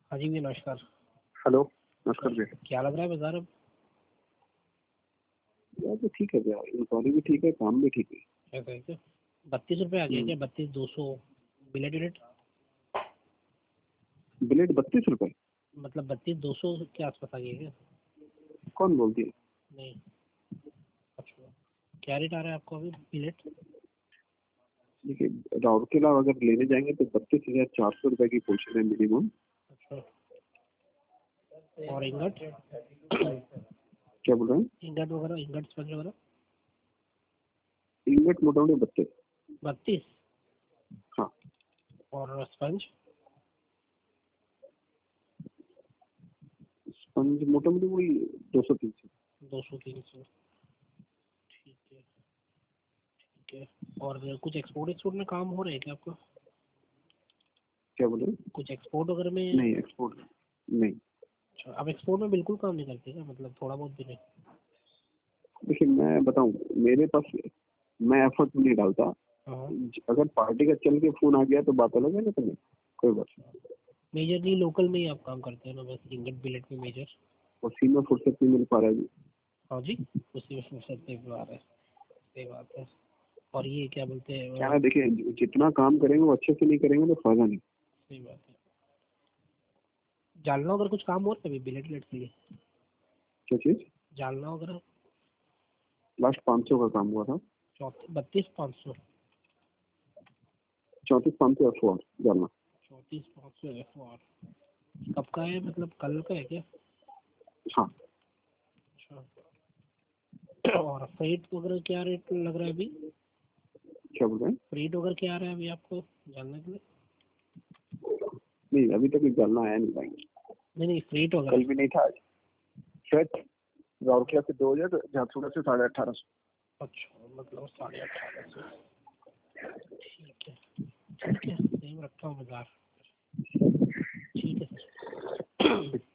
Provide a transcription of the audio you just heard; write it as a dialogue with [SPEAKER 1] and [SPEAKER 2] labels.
[SPEAKER 1] हाँ जी भैया नमस्कार।
[SPEAKER 2] हेलो, नमस्कार भैया।
[SPEAKER 1] क्या लग रहा है बाजार अब?
[SPEAKER 2] यार तो ठीक है भैया, इंक्वायरी भी ठीक है, काम भी ठीक है।
[SPEAKER 1] ऐसा है क्या? 32 रुपये आ गया क्या? 32,200 बिलेट यूनिट,
[SPEAKER 2] बिलेट 32 रुपए?
[SPEAKER 1] मतलब 32,200 के आसपास आ गया क्या?
[SPEAKER 2] कौन बोलती है?
[SPEAKER 1] नहीं, अच्छा क्या रेट आ रहा है आपको अभी बिलेट?
[SPEAKER 2] देखिए, राउरकेला अगर लेने जाएंगे तो 32,400 रुपए की पोर्शन है मिनिमम।
[SPEAKER 1] अच्छा, और इंगट?
[SPEAKER 2] क्या बोल रहे हैं?
[SPEAKER 1] इंगट वगैरह, इंगट स्पंज वगैरह?
[SPEAKER 2] इंगट मोटामोटी 32।
[SPEAKER 1] 32?
[SPEAKER 2] हाँ,
[SPEAKER 1] और स्पंज?
[SPEAKER 2] स्पंज मोटामोटी वही 200-300।
[SPEAKER 1] 200-300, ठीक है ठीक है। और कुछ एक्सपोर्ट में काम हो रहा है क्या आपका?
[SPEAKER 2] क्या बोल रहे हैं?
[SPEAKER 1] कुछ एक्सपोर्ट वगैरह में?
[SPEAKER 2] नहीं, एक्सपोर्ट नहीं।
[SPEAKER 1] अच्छा, आप एक्सपोर्ट में बिल्कुल काम नहीं करते क्या? मतलब थोड़ा बहुत भी नहीं?
[SPEAKER 2] देखिए, मैं बताऊं, मेरे पास मैं एफर्ट नहीं डालता।
[SPEAKER 1] हाँ,
[SPEAKER 2] अगर पार्टी का चल के फोन आ गया तो बात अलग है ना, तुम्हें कोई बात नहीं।
[SPEAKER 1] मेजरली लोकल में ही आप काम करते हैं ना बस, इंगट बिलेट में मेजर?
[SPEAKER 2] उसी में फुर्सत नहीं मिल पा रहा है जी।
[SPEAKER 1] हाँ जी, उसी में फुर्सत नहीं आ रहा है, सही बात है। और ये क्या बोलते हैं
[SPEAKER 2] क्या है, देखिए, जितना काम करेंगे वो अच्छे से नहीं करेंगे तो फायदा नहीं।
[SPEAKER 1] सही बात है। जालना वगैरह कुछ काम हो रहा है अभी बिलेट बिलेट के लिए?
[SPEAKER 2] क्या चीज?
[SPEAKER 1] जालना वगैरह?
[SPEAKER 2] लास्ट 500 का काम हुआ था।
[SPEAKER 1] 32,500?
[SPEAKER 2] 34,500 अफवार जाना।
[SPEAKER 1] 34,500 FR? कब का है, मतलब कल का है क्या?
[SPEAKER 2] हाँ।
[SPEAKER 1] अच्छा, और फ्रेट वगैरह क्या रेट लग रहा है अभी?
[SPEAKER 2] क्या बोल रहे हैं?
[SPEAKER 1] फ्रेट वगैरह क्या आ रहा है अभी आपको जानने के लिए?
[SPEAKER 2] नहीं, अभी तक जाना आया नहीं भाई।
[SPEAKER 1] नहीं, फ्रेट
[SPEAKER 2] कल
[SPEAKER 1] वगैरह।
[SPEAKER 2] भी नहीं था आज। शायद राउरकेला से 2,000, झारसुगुड़ा से 1850।
[SPEAKER 1] अच्छा, मतलब 18,500। ठीक है ठीक है, सेम रखता हूँ बाजार। ठीक है सर।